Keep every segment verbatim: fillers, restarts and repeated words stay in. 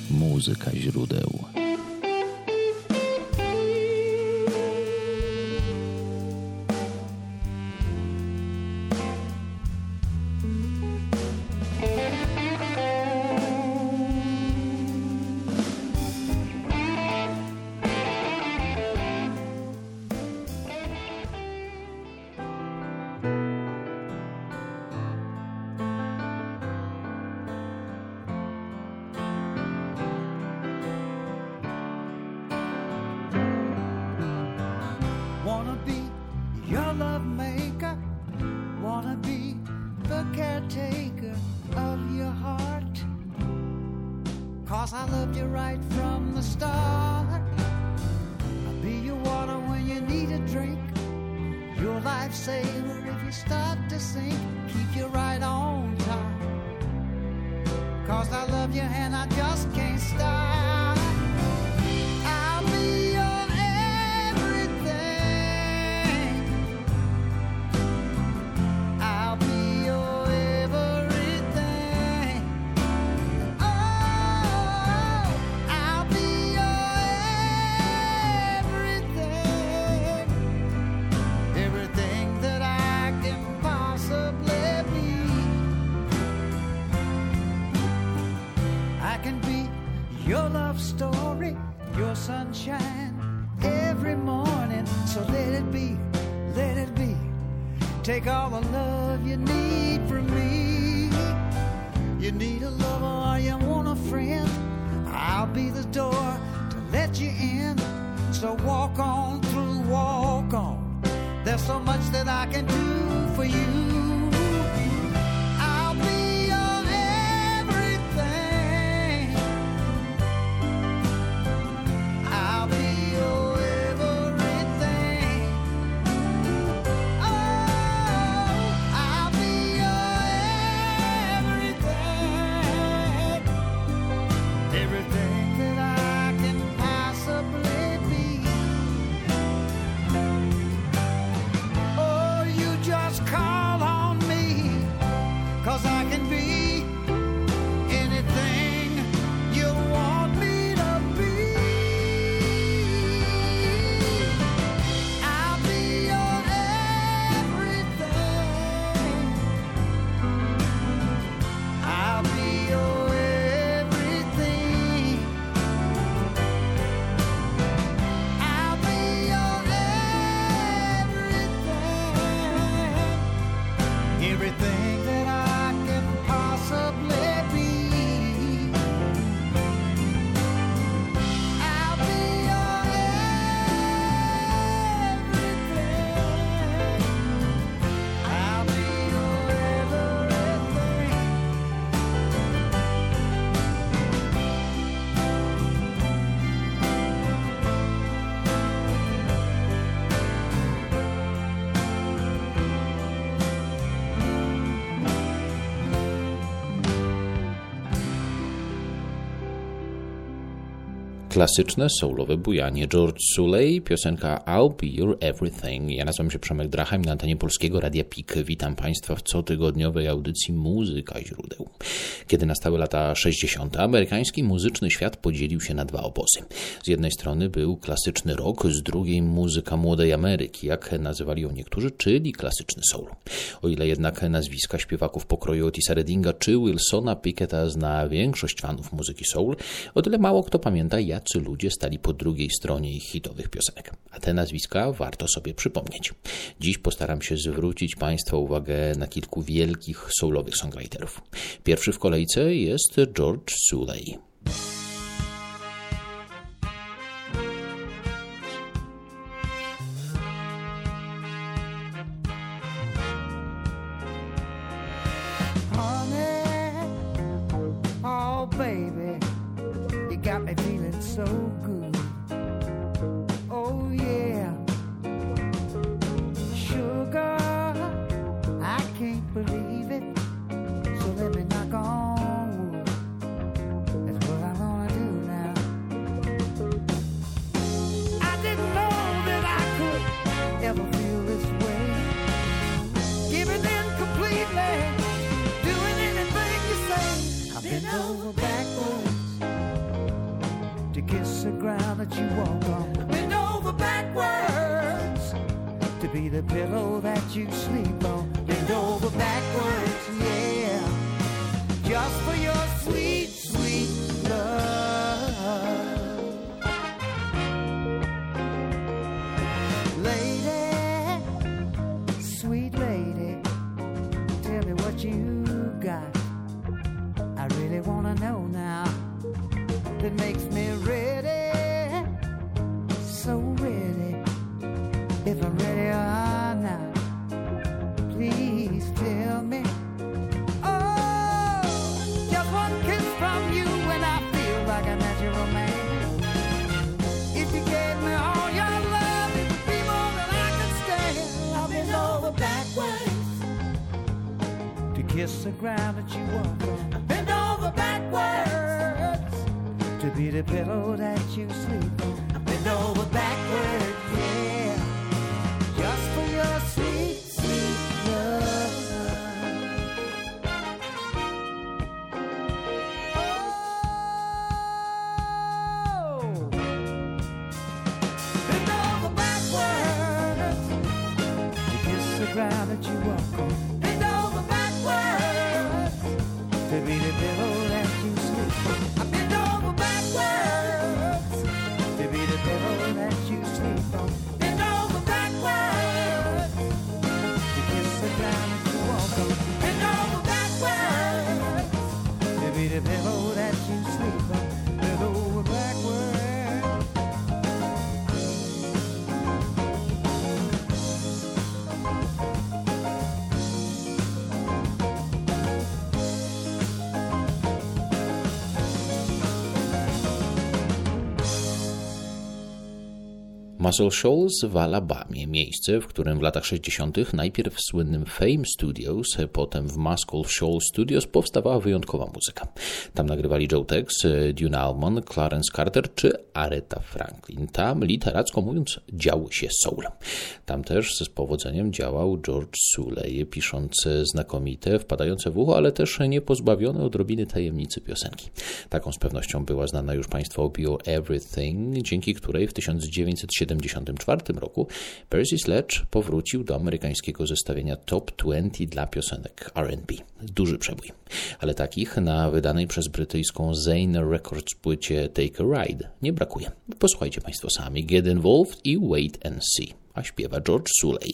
Muzyka źródeł. Take all the love you need from me. You need a lover or you want a friend, I'll be the door to let you in. So walk on through, walk on. There's so much that I can do for you. I'll be your everything. I'll be your Klasyczne, soulowe bujanie. George Suley, piosenka I'll Be Your Everything. Ja nazywam się Przemek Dracham i na antenie Polskiego Radia P I K witam Państwa w cotygodniowej audycji Muzyka źródeł. Kiedy nastały lata sześćdziesiąte, amerykański muzyczny świat podzielił się na dwa obozy. Z jednej strony był klasyczny rock, z drugiej muzyka młodej Ameryki, jak nazywali ją niektórzy, czyli klasyczny soul. O ile jednak nazwiska śpiewaków pokroju Otisa Reddinga czy Wilsona Picketta zna większość fanów muzyki soul, o tyle mało kto pamięta, jacy ludzie stali po drugiej stronie ich hitowych piosenek. A te nazwiska warto sobie przypomnieć. Dziś postaram się zwrócić Państwa uwagę na kilku wielkich soulowych songwriterów. Pierwszy w kolejce jest George Suley. Got me feeling so good. Oh yeah. Sugar, I can't believe it. So let me knock on wood. Let's be the pillow that you sleep on. Bend over backwards, yeah, just for your sweet, sweet love. Lady, sweet lady, tell me what you got. I really wanna know now. That makes me ready, so ready. If I'm ready or not, please tell me. Oh, just one kiss from you and I feel like a natural man. If you gave me all your love, it would be more than I could stand. I'll bend over backwards to kiss the ground that you walk on. Bend over backwards to be the pillow that you sleep on. Bend over backwards, yeah, just for your sweet, sweet love. Oh, bend over backwards to kiss the ground that you walk on. Bend over backwards to be the pillow that you sleep on. I bend over backwards to be the pillow that you sleep on. Bend over backwards to kiss the ground that you walk on. Bend over backwards to be the pillow that you sleep on. Bend over backwards. Muscle Shoals w Alabamie, miejsce, w którym w latach sześćdziesiątych najpierw w słynnym Fame Studios, potem w Muscle Shoals Studios powstawała wyjątkowa muzyka. Tam nagrywali Joe Tex, Dune Allman, Clarence Carter czy Aretha Franklin. Tam, literacko mówiąc, działo się soul. Tam też z powodzeniem działał George Suley, pisząc znakomite, wpadające w ucho, ale też niepozbawione odrobiny tajemnicy piosenki. Taką z pewnością była znana już Państwu Be Your Everything, dzięki której w tysiąc dziewięćset siedemdziesiątym czwartym roku Percy Sledge powrócił do amerykańskiego zestawienia Top dwadzieścia dla piosenek R and B. Duży przebój, ale takich na wydanej przez brytyjską Zane Records płycie Take a Ride nie brakuje. Posłuchajcie Państwo sami. Get Involved i Wait and See, a śpiewa George Suley.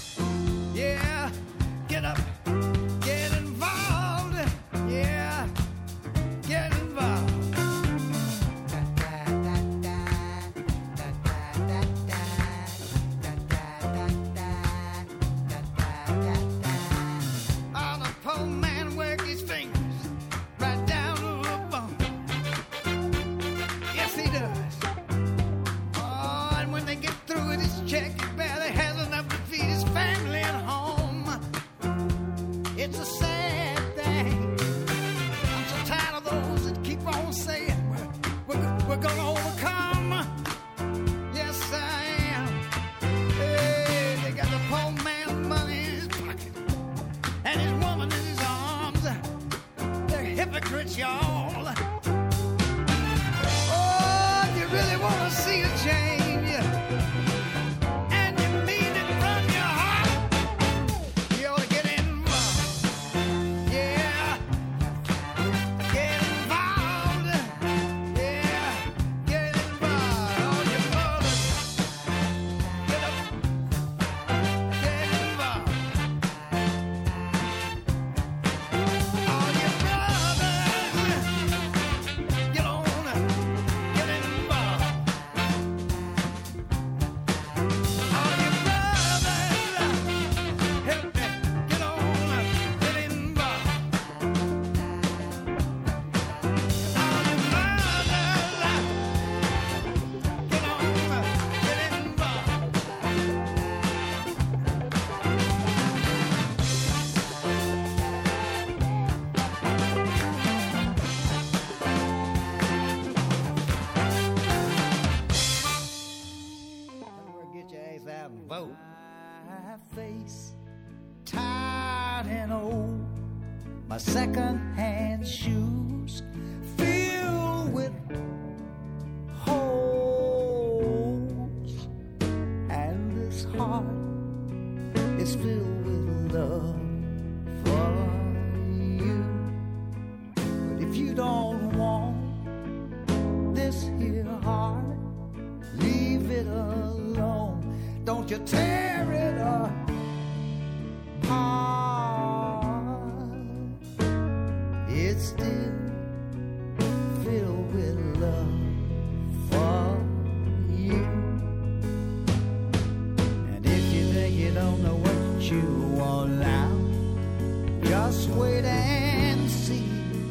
Get up, get involved, yeah. it's a sad thing. I'm so tired of those that keep on saying we're, we're, we're gonna overcome. Yes, I am. Hey, they got the poor man's money in his pocket and his woman in his arms. They're hypocrites, y'all. Oh, if you really wanna see a change, vote. My face tired and old, my second-hand shoes filled with holes, and this heart is filled with love for you. But if you don't want this here heart, leave it alone. Don't you tear it apart. It's still filled with love for you. And if you think you don't know what you want now, just wait and see.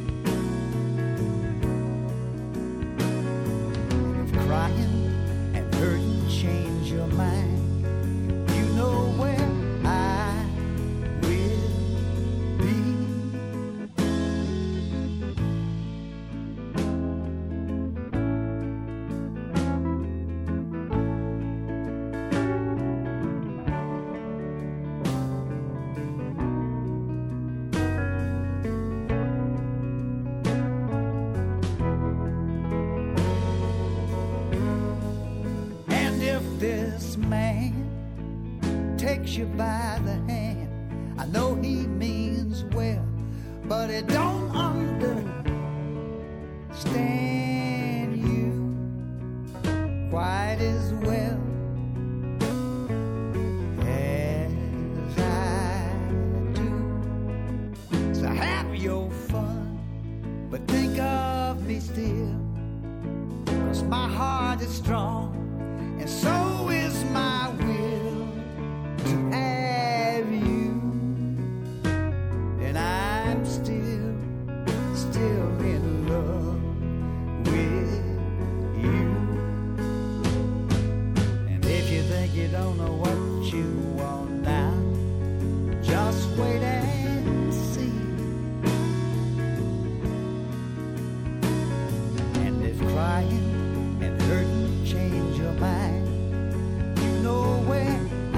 And if crying and hurting change your mind, know where I will be. And if this man takes you by the hand, I know he means well, but he don't understand you quite as well as I do. So have your fun, but think of me still, 'cause my heart is strong and so is my will to have you, and I'm still, still in love with you. And if you think you don't know what you want now, just wait and see. And if crying and hurting change your mind, you know where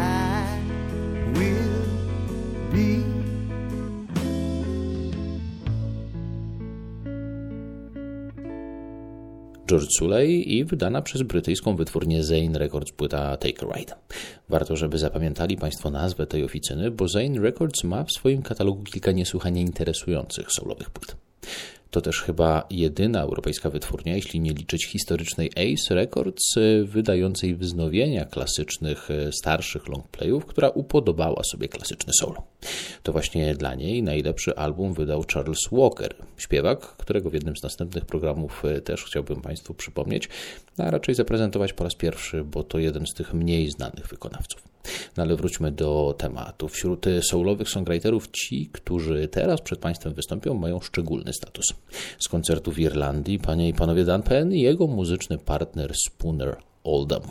George Suley i wydana przez brytyjską wytwórnię Zane Records płyta Take a Ride. Warto, żeby zapamiętali Państwo nazwę tej oficyny, bo Zane Records ma w swoim katalogu kilka niesłychanie interesujących soulowych płyt. To też chyba jedyna europejska wytwórnia, jeśli nie liczyć historycznej Ace Records, wydającej wznowienia klasycznych, starszych longplayów, która upodobała sobie klasyczny soul. To właśnie dla niej najlepszy album wydał Charles Walker, śpiewak, którego w jednym z następnych programów też chciałbym Państwu przypomnieć, a raczej zaprezentować po raz pierwszy, bo to jeden z tych mniej znanych wykonawców. No ale wróćmy do tematu. Wśród soulowych songwriterów ci, którzy teraz przed Państwem wystąpią, mają szczególny status. Z koncertu w Irlandii, panie i panowie Dan Penn i jego muzyczny partner Spooner Oldham.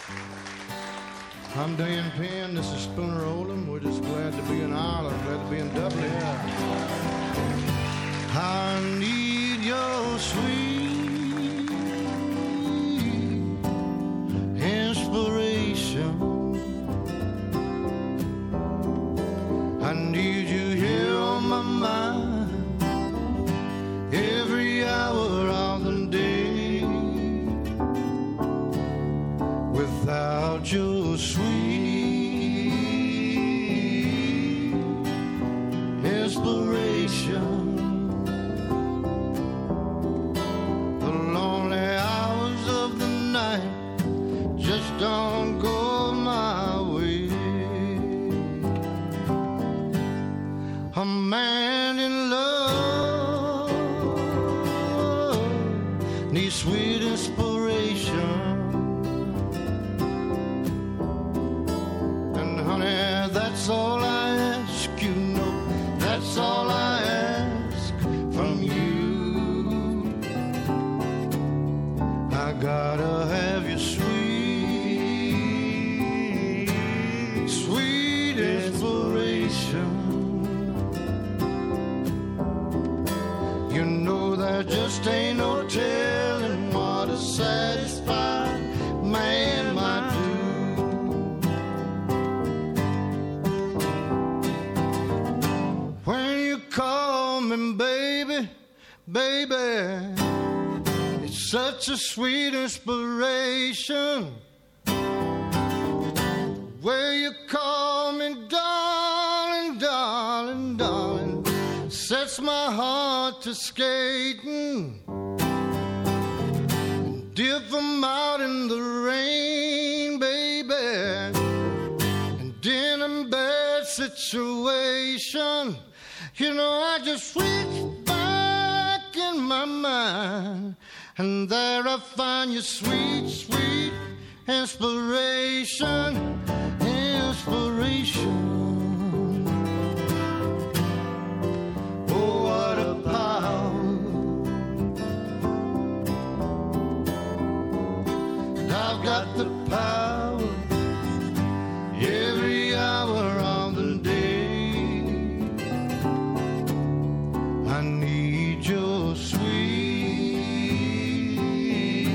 I'm Dan Penn, this is Spooner Oldham. We're just glad to be in Ireland, glad to be in I need your sweet inspiration. I need you here on my mind every hour of the day. Without your sweet inspiration, don't go my way. A man in love needs sweet inspiration. And honey, that's all I ask, you know, that's all I ask from you. I gotta have you sweet just ain't no telling what a satisfied man might do. When you call me baby, baby, it's such a sweet inspiration. Where you call me darling, darling, darling, sets my heart to skating. And if I'm out in the rain, baby, and in a bad situation, you know I just reach back in my mind, and there I find your sweet, sweet inspiration, inspiration. What a power. And I've got the power every hour of the day. I need your sweet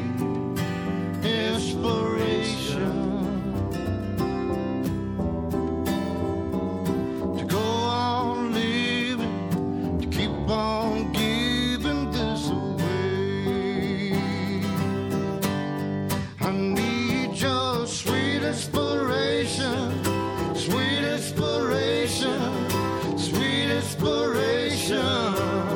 inspiration to go on living, on giving this away. I need your sweet inspiration, sweet inspiration, sweet inspiration.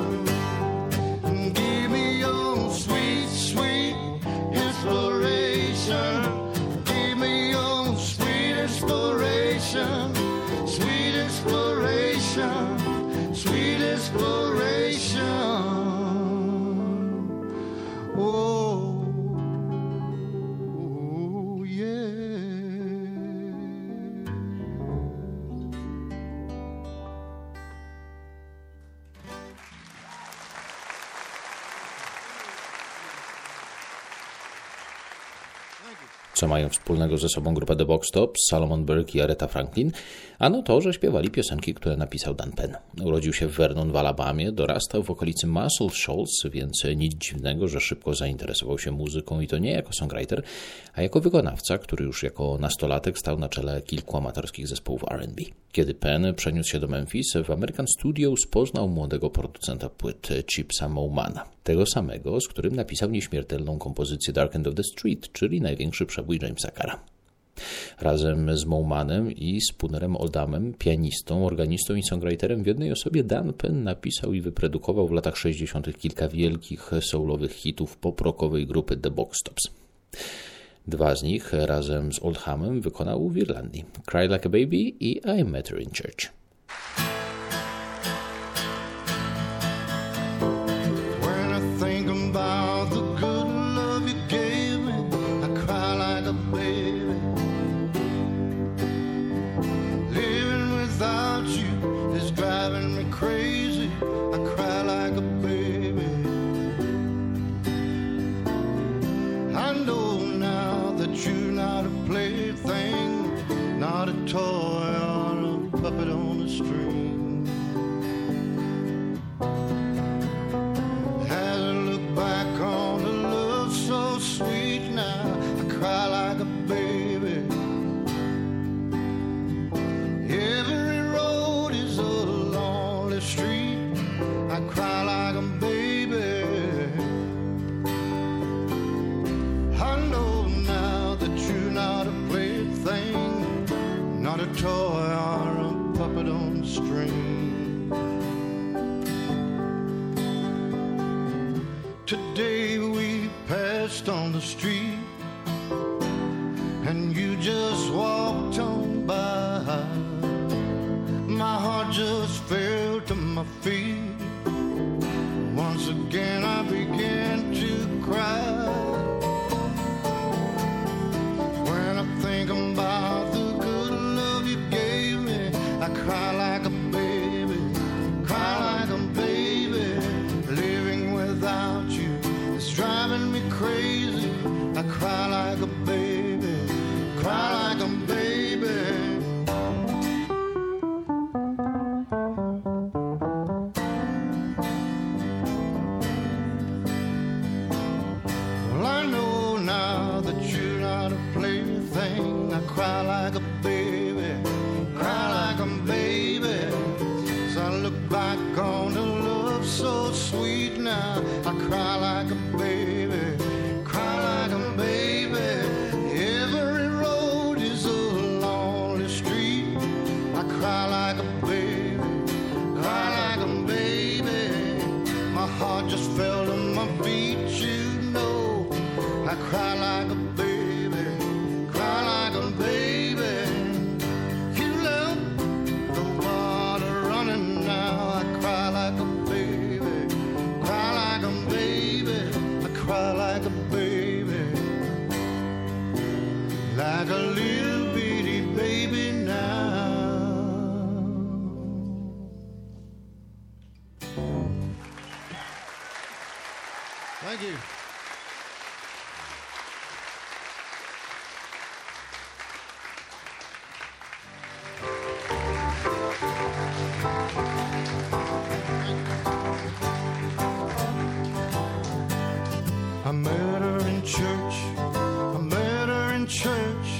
Give me your sweet, sweet inspiration. Give me your sweet inspiration, sweet inspiration, sweet inspiration. Oh, oh yeah. Co mają wspólnego ze sobą grupę The Box Tops, Solomon Burke i Aretha Franklin? Ano to, że śpiewali piosenki, które napisał Dan Penn. Urodził się w Vernon w Alabamie, dorastał w okolicy Muscle Shoals, więc nic dziwnego, że szybko zainteresował się muzyką i to nie jako songwriter, a jako wykonawca, który już jako nastolatek stał na czele kilku amatorskich zespołów R and B. Kiedy Penn przeniósł się do Memphis, w American Studios poznał młodego producenta płyt Chipsa Moumana. Tego samego, z którym napisał nieśmiertelną kompozycję Dark End of the Street, czyli największy przebój Jamesa Carra. Razem z Moumanem i Spoonerem Oldhamem, pianistą, organistą i songwriterem w jednej osobie, Dan Penn napisał i wyprodukował w latach sześćdziesiątych kilka wielkich soulowych hitów pop-rockowej grupy The Box Tops. Dwa z nich razem z Oldhamem wykonał w Irlandii: Cry Like a Baby i I Met Her in Church. Not a toy or a puppet on a string. Today we passed on the street and you just walked on by. My heart just fell to my feet. Once again I began to cry. When I think about the good love you gave me, I cry like a baby, cry like a baby. Living without you is driving me crazy. I cry like a baby, cry like a baby. Well, I know now that you're not a plaything. I cry like a baby, cry like a baby. As I look back on the love so sweet now, I cry like a baby, cry like a baby. Every road is a lonely street. I cry like a baby, cry like a baby. My heart just fell to my feet, you know. I cry like a baby, cry like a baby. You love the water running now. I cry like a baby, cry like a baby. I cry like a baby, like a little bitty baby now. Thank you. I met her in church, I met her in church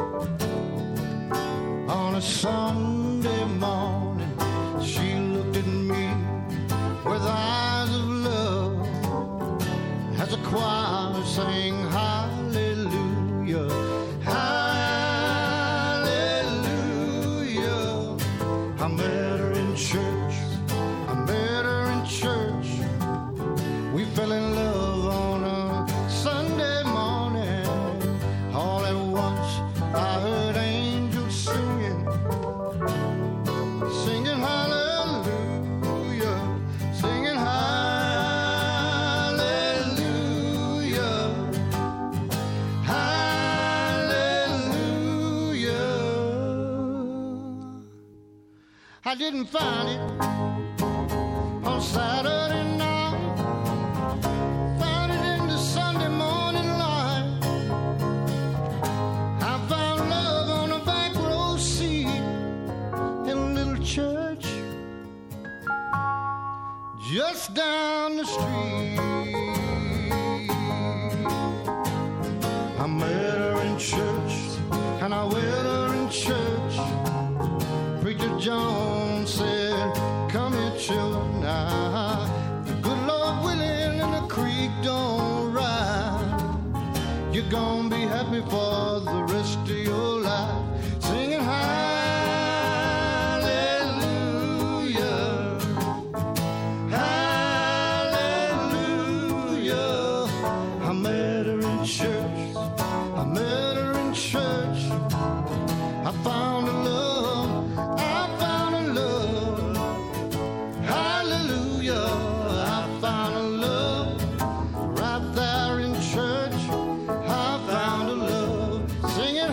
on a Sunday morning. She looked at me with eyes of love as a choir sang hallelujah, hallelujah. I met her in church, I met her in church. We fell in love on a Sunday morning. All at once I heard angels singing, singing hallelujah, singing hallelujah, hallelujah. I didn't find it on Saturday night, found it in the Sunday morning light. I found love on a back row seat in a little church just down the street. I met her in church and I wed her in church. Preacher John said, come here children now, the good Lord willing and the creek don't rise, you're gonna be happy for the rest of your life, singing hallelujah, hallelujah. I met her in church, I met her in church. I found a love, I found a love, hallelujah. I found a love right there in church. I found a love singing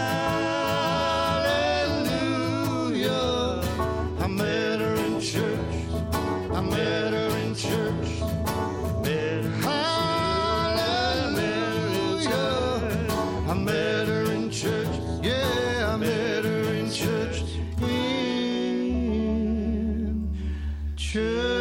hallelujah. I met her in church, I met her in church. Hallelujah. I met her in church, yeah, I met her in church, in church.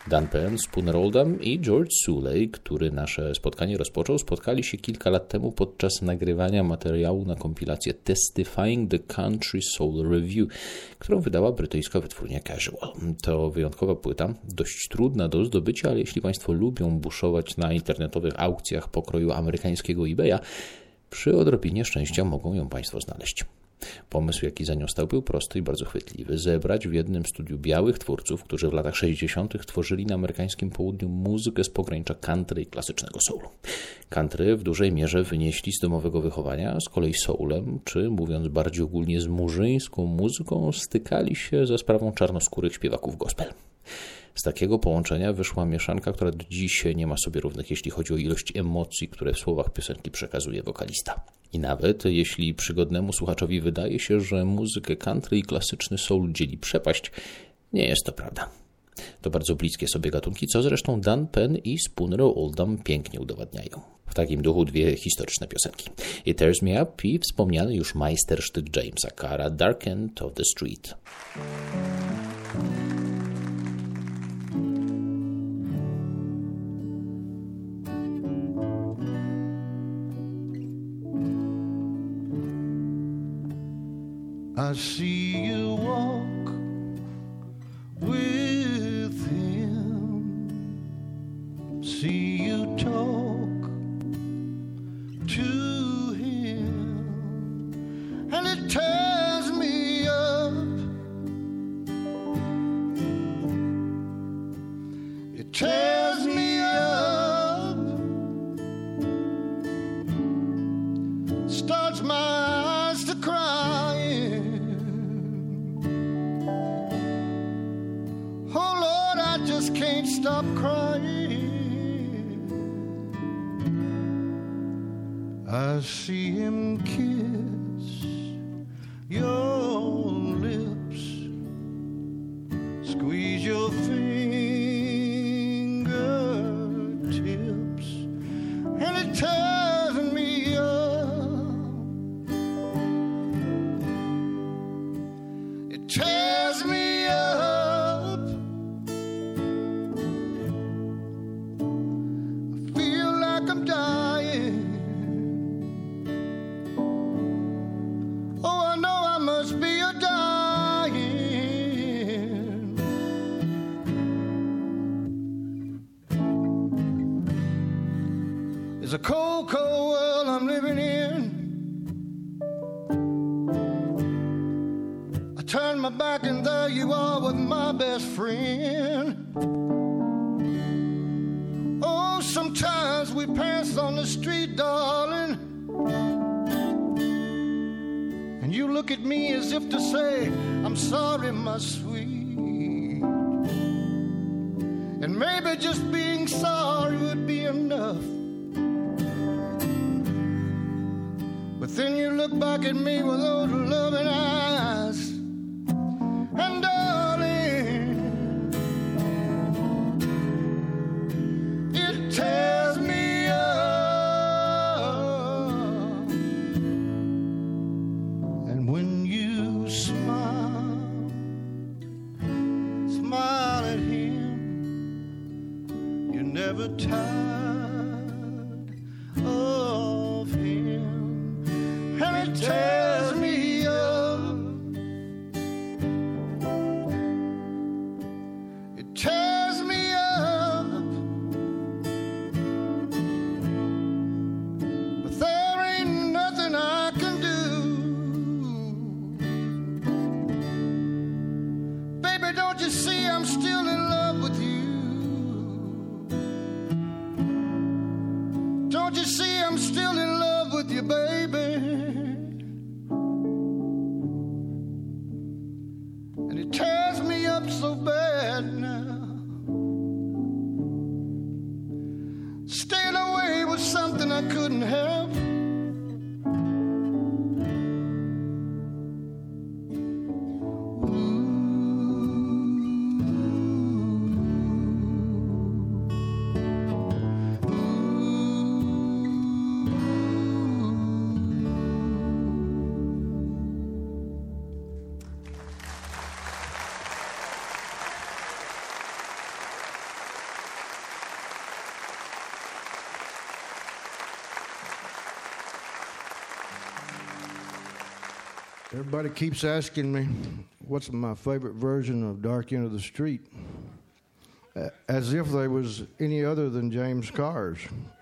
Dan Penn, Spooner Oldham i George Suley, który nasze spotkanie rozpoczął, spotkali się kilka lat temu podczas nagrywania materiału na kompilację Testifying the Country Soul Review, którą wydała brytyjska wytwórnia Casual. To wyjątkowa płyta, dość trudna do zdobycia, ale jeśli Państwo lubią buszować na internetowych aukcjach pokroju amerykańskiego eBaya, przy odrobinie szczęścia mogą ją Państwo znaleźć. Pomysł, jaki za nią stał, był prosty i bardzo chwytliwy. Zebrać w jednym studiu białych twórców, którzy w latach sześćdziesiątych tworzyli na amerykańskim południu muzykę z pogranicza country i klasycznego soulu. Country w dużej mierze wynieśli z domowego wychowania, z kolei soulem, czy mówiąc bardziej ogólnie z murzyńską muzyką, stykali się ze sprawą czarnoskórych śpiewaków gospel. Z takiego połączenia wyszła mieszanka, która do dziś nie ma sobie równych, jeśli chodzi o ilość emocji, które w słowach piosenki przekazuje wokalista. I nawet jeśli przygodnemu słuchaczowi wydaje się, że muzykę country i klasyczny soul dzieli przepaść, nie jest to prawda. To bardzo bliskie sobie gatunki, co zresztą Dan Penn i Spooner Oldham pięknie udowadniają. W takim duchu dwie historyczne piosenki. It Tears Me Up i wspomniany już majstersztyk Jamesa Carra, Dark End of the Street. I see you walk with him, see you talk to him, and it tears me up, it tears me up, starts my eyes to crying. Just can't stop crying. I see him kiss your lips, squeeze your fingertips, and it tears me up. It tears me up. I'm dying. Oh, I know I must be a dying. It's a cold, cold world I'm living in. I turn my back and there you are with my best friend. Sometimes we pass on the street, darling, and you look at me as if to say, I'm sorry, my sweet. And maybe just being sorry would be enough. But then you look back at me with those loving eyes, and darling, it tears me up. And when you smile, smile at him, you're never tired of him. And it tears me up. It tears me up. But there ain't nothing I can do. Baby, don't you see I'm still in love with you? Don't you see I'm still in love with you, baby? And it tears me up so bad now. Staying away was something I couldn't help. Everybody keeps asking me what's my favorite version of Dark End of the Street, as if there was any other than James Carr's.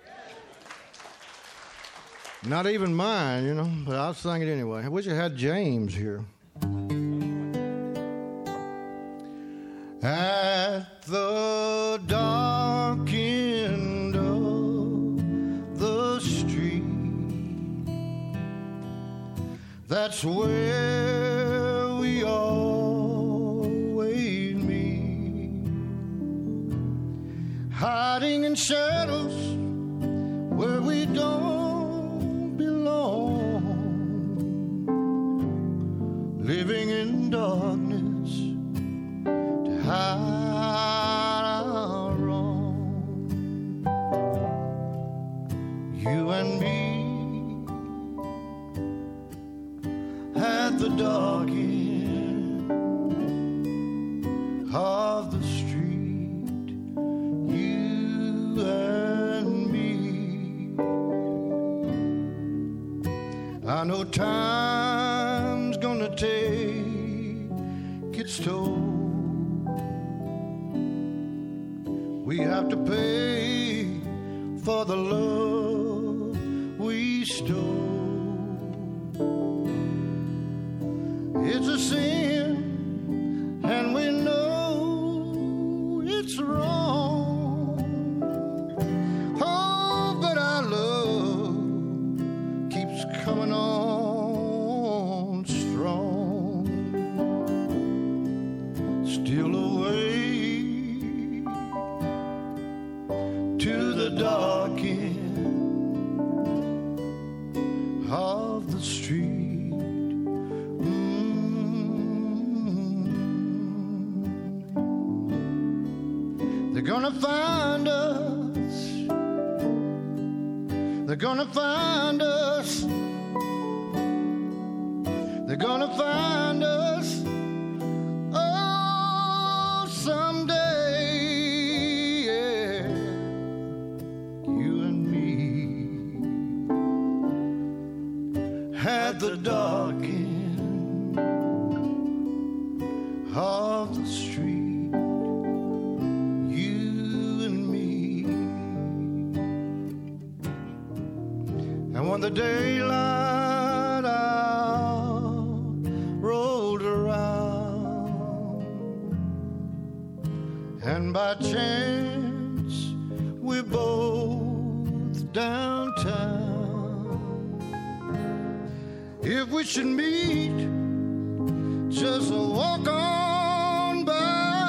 Not even mine, you know, but I'll sing it anyway. I wish I had James here. At the dark end of the street, that's where we always meet, hiding in shadows where we don't belong, living in darkness to hide our wrong. You and me at the dark end of the street, you and me. I know time's gonna take its toll. We have to pay for the love we stole. It's a sin, and we know it's wrong. Oh, but our love keeps coming on strong. Still away to the dark end of the street. They're gonna find us. They're gonna find us. They're gonna find us. Oh, someday, yeah. You and me at the dark end of the street. When the daylight hour rolled around, and by chance we're both downtown, if we should meet, just walk on by.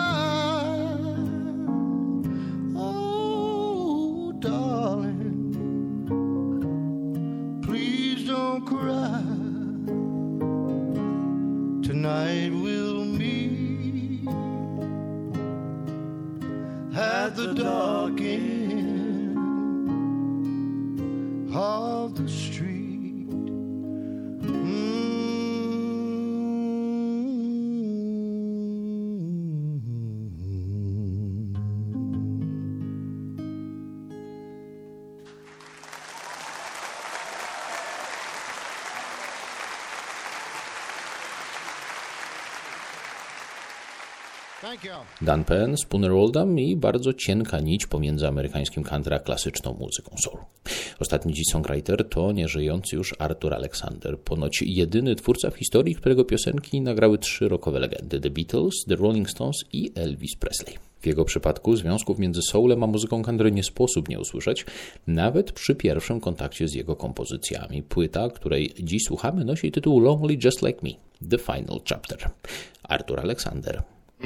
Oh, darling, cry. Tonight we'll meet at the dark end of the street. Mm. Dan Penn, Spooner Oldham i bardzo cienka nić pomiędzy amerykańskim country a klasyczną muzyką soul. Ostatni dziś songwriter to nieżyjący już Arthur Alexander, ponoć jedyny twórca w historii, którego piosenki nagrały trzy rockowe legendy: The Beatles, The Rolling Stones i Elvis Presley. W jego przypadku związków między soulem a muzyką country nie sposób nie usłyszeć, nawet przy pierwszym kontakcie z jego kompozycjami. Płyta, której dziś słuchamy, nosi tytuł Lonely Just Like Me, The Final Chapter. Arthur Alexander.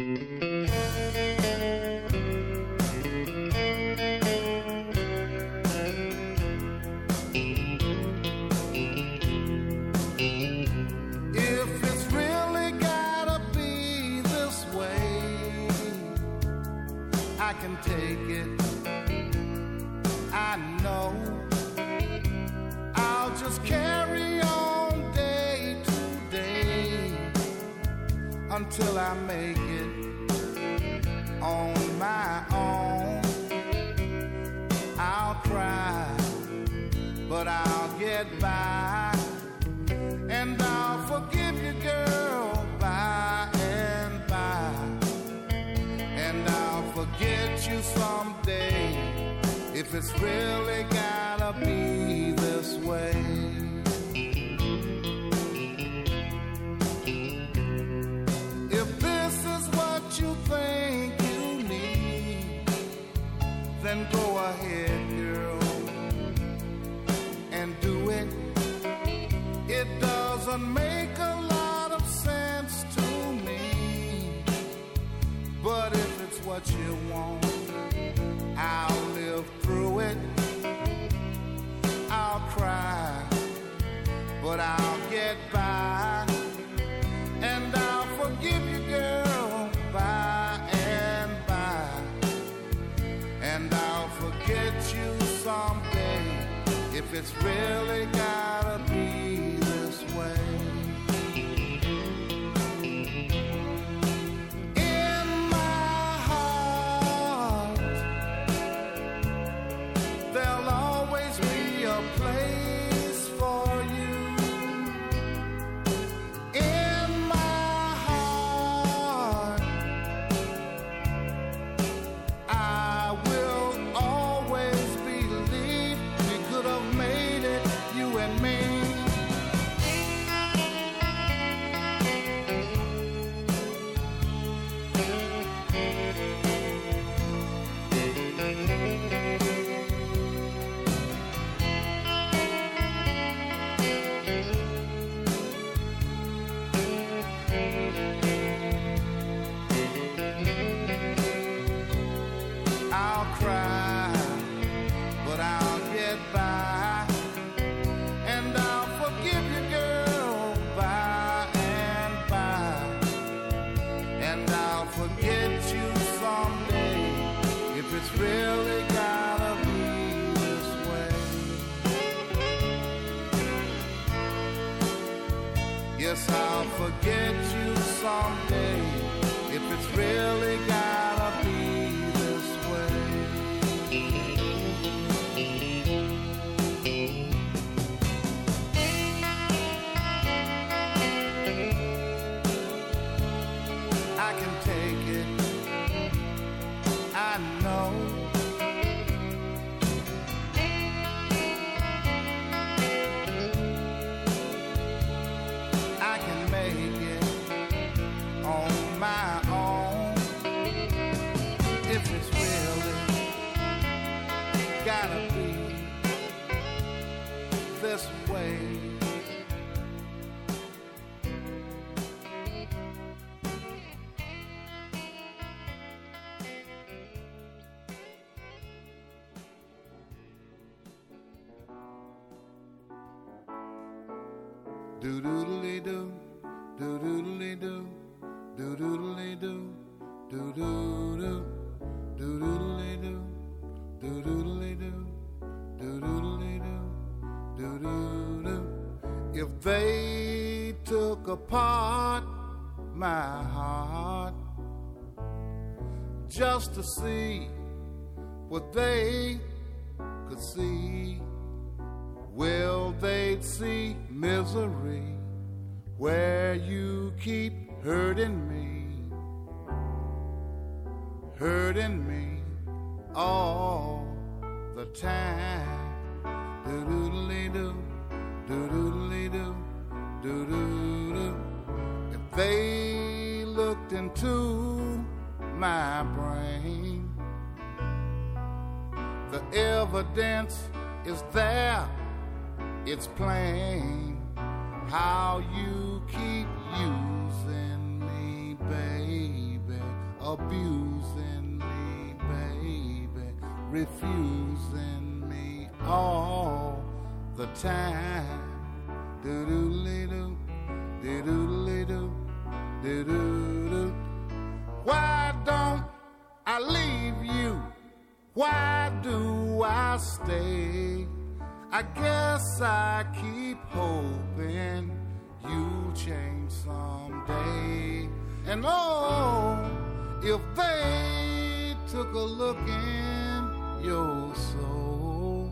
I can take it, I know. I'll just carry on day to day until I make it on my own. I'll cry, but I'll get by, and I'll forgive you if it's really gotta be this way. If this is what you think you need, then go ahead, girl, and do it. It doesn't make a lot of sense to me, but if it's what you want, I'll live through it. I'll cry, but I'll get by, and I'll forgive you, girl, by and by, and I'll forget you someday if it's really gotta be this way. In my heart, there'll always be a place for you. In my heart, I will always believe we could have made it, you and me. I'll cry, but I'll get by, and I'll forgive you, girl, by and by, and I'll forget you someday if it's really gotta be this way. Yes, I'll forget you someday if it's really gotta be this way. I can take it, I know. I can make it on my own if it's really gotta be this way. Do doodly do, do doodly do, do doodly do, do doo do, do doodly do, do doodly do, do doodly do, do doo do. If they took apart my heart just to see what they could see, well, they'd see misery where you keep hurting me, hurting me all the time. Do-doodly-doo, do-doodly-doo, do-doo-doo. If they looked into my brain, the evidence is there. It's plain how you keep using me, baby, abusing me, baby, refusing me all the time. Do-do-le-do, do-do-le-do, do-do-do. Why don't I leave you? Why do I stay? I guess I keep hoping you'll change someday. And oh, if they took a look in your soul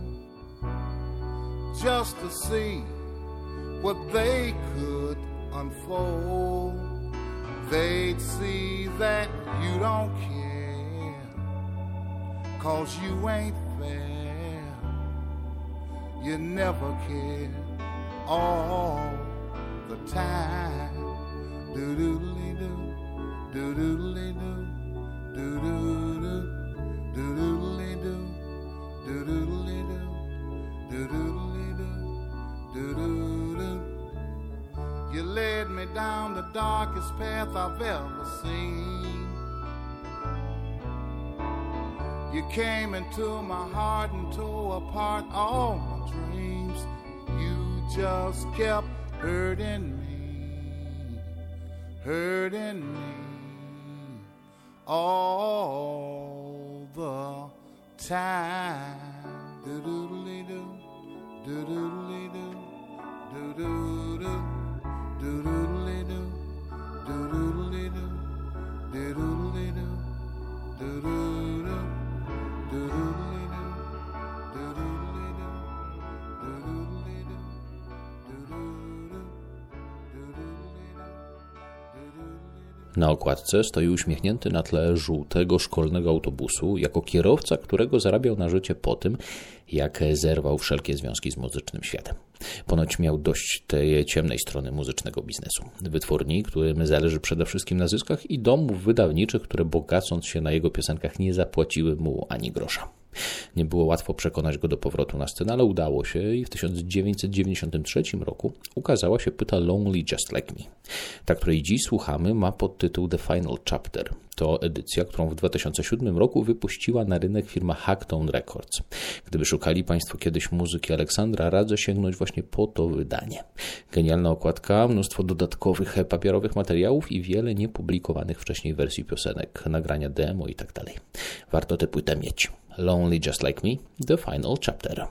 just to see what they could unfold, they'd see that you don't care, 'cause you ain't fair. you never cared all the time. Do-do-do-do, do-do-do-do, do-do-do, do-do-do-do, do-do-do-do, do-do-do-do, do-do-do. You led me down the darkest path I've ever seen. You came into my heart and tore apart all my dreams. You just kept hurting me, hurting me all the time. Do-do-do-do, do-do-do-do, do-do-do, do-do-do-do, do-do-do-do, do-do-do-do, do-do-do. Na okładce stoi uśmiechnięty na tle żółtego szkolnego autobusu, jako kierowca, którego zarabiał na życie po tym, jak zerwał wszelkie związki z muzycznym światem. Ponoć miał dość tej ciemnej strony muzycznego biznesu. Wytwórni, którym zależy przede wszystkim na zyskach, i domów wydawniczych, które bogacąc się na jego piosenkach nie zapłaciły mu ani grosza. Nie było łatwo przekonać go do powrotu na scenę, ale udało się i w tysiąc dziewięćset dziewięćdziesiątym trzecim roku ukazała się płyta Lonely Just Like Me. Ta, której dziś słuchamy, ma podtytuł The Final Chapter. To edycja, którą w dwa tysiące siódmym roku wypuściła na rynek firma Hacktone Records. Gdyby szukali Państwo kiedyś muzyki Aleksandra, radzę sięgnąć właśnie po to wydanie. Genialna okładka, mnóstwo dodatkowych papierowych materiałów i wiele niepublikowanych wcześniej wersji piosenek, nagrania demo i tak dalej. Warto tę płytę mieć. Lonely Just Like Me, The Final Chapter.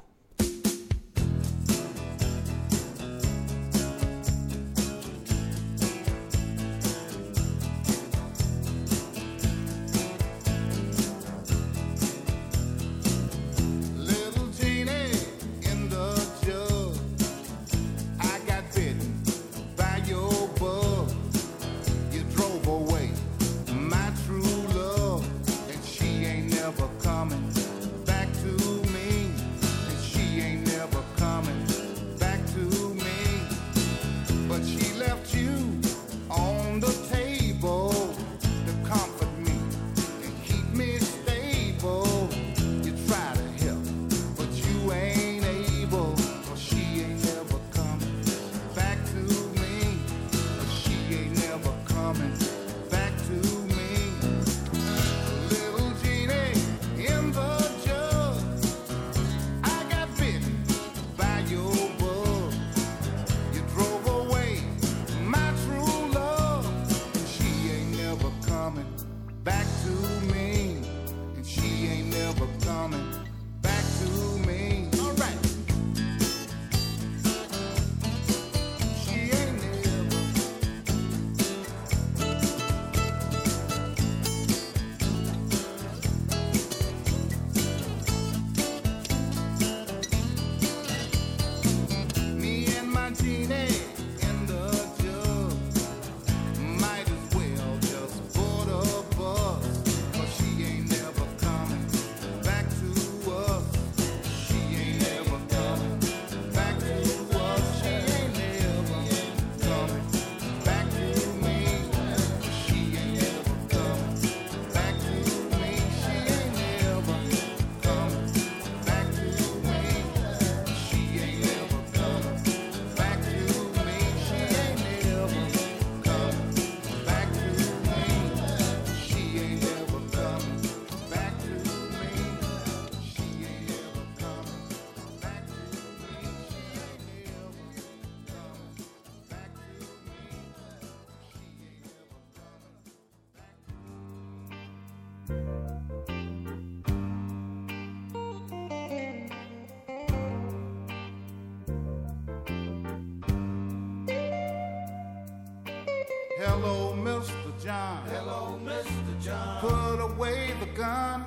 Hello, Mister John. Hello, Mister John. Put away the gun,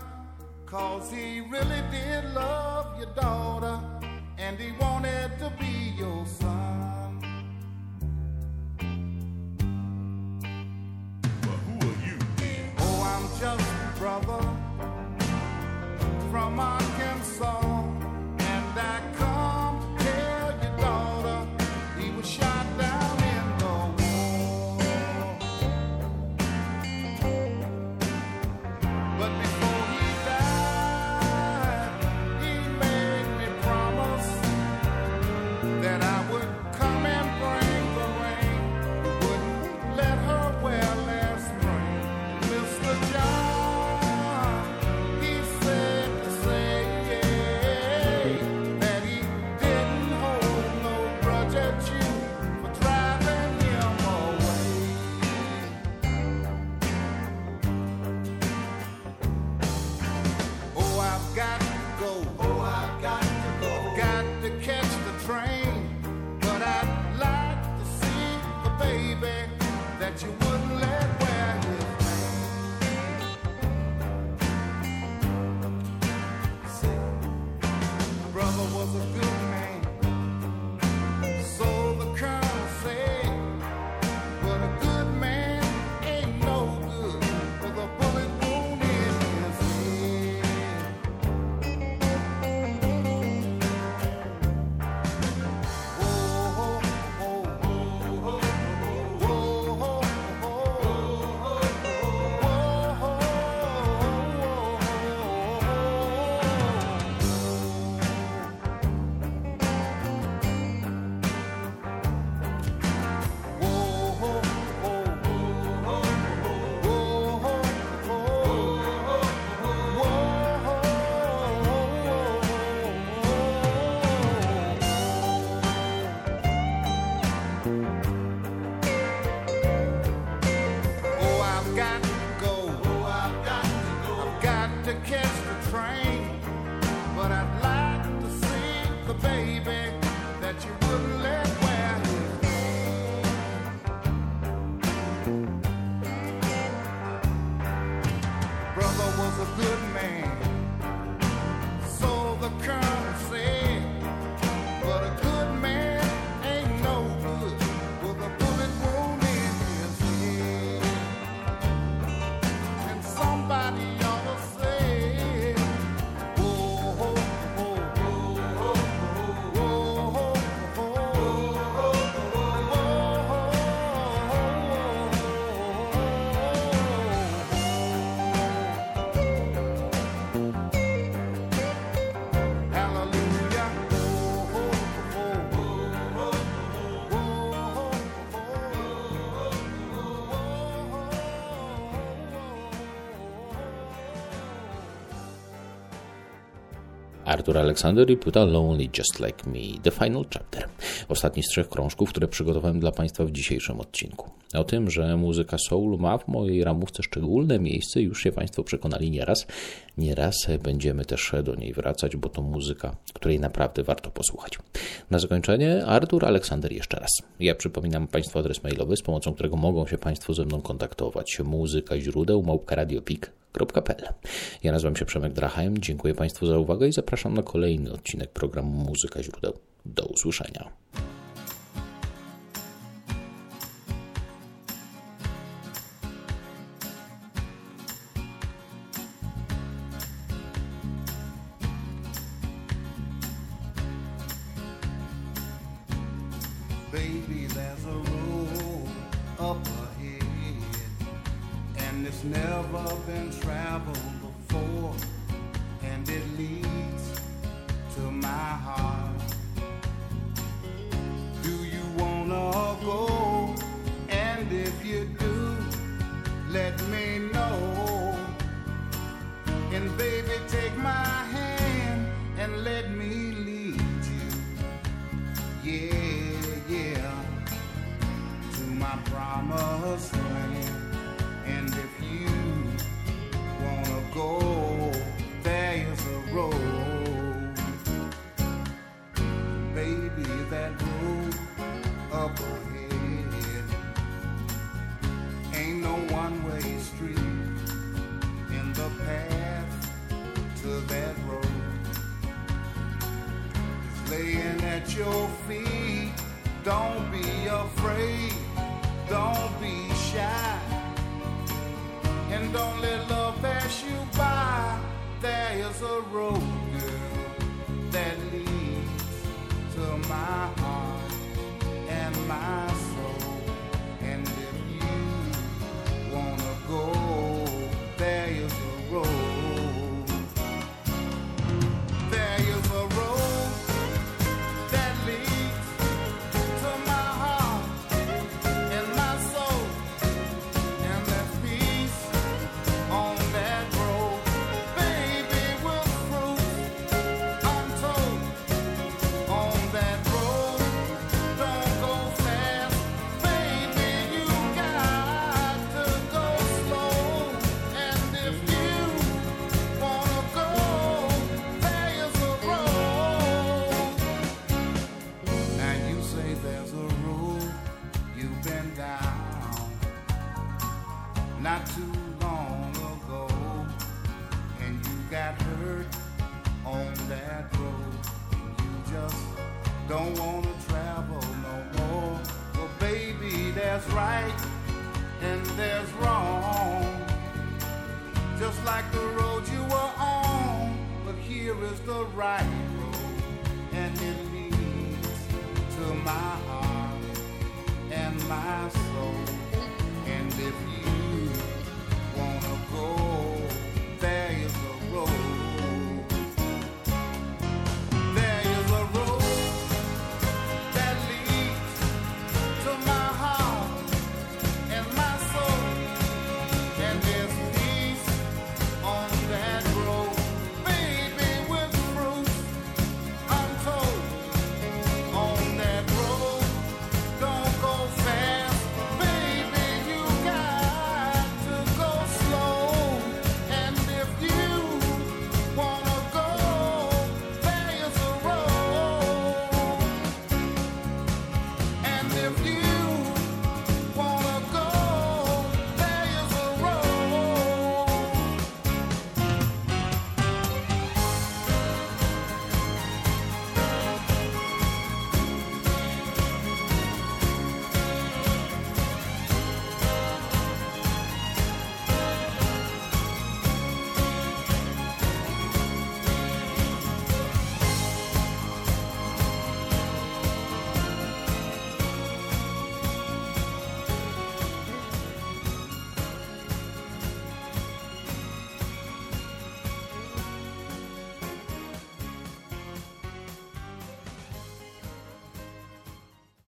cause he really did love your daughter, and he wanted to be your son. But who are you, then? Oh, I'm just a brother from Arkansas, and I come Arthur Alexander i płyta Lonely Just Like Me, The Final Chapter. Ostatni z trzech krążków, które przygotowałem dla Państwa w dzisiejszym odcinku. O tym, że muzyka soul ma w mojej ramówce szczególne miejsce, już się Państwo przekonali nieraz. Nieraz będziemy też do niej wracać, bo to muzyka, której naprawdę warto posłuchać. Na zakończenie Arthur Alexander jeszcze raz. Ja przypominam Państwu adres mailowy, z pomocą którego mogą się Państwo ze mną kontaktować. Muzyka źródeł małpka radiopik kropka p l. Ja nazywam się Przemek Drachem, dziękuję Państwu za uwagę i zapraszam na kolejny odcinek programu Muzyka źródeł. Do usłyszenia. Baby, there's a road up ahead, and it's never been traveled before, and it leads to my heart. Do you wanna go? And if you do, let me know. And baby, take my hand and let me lead you. Yeah, yeah, to my promised land. And if you wanna go, there's a road. Baby, that road up ahead ain't no one-way street. In the path to that road is laying at your feet. Don't be afraid, don't be shy, and don't let love pass you by. There is a road, girl, that leads to my heart and my soul. And if you wanna go, there is a road. There is a road that leads to my heart and my soul. And there's peace on that road, baby, with fruits untold. On that road, don't go fast, baby, you got to go slow. And if you wanna go, there's a road. Now you say there's a road you've been down not too long ago, and you got hurt on that road, and you just don't want to travel no more. Well, baby, there's right and there's wrong.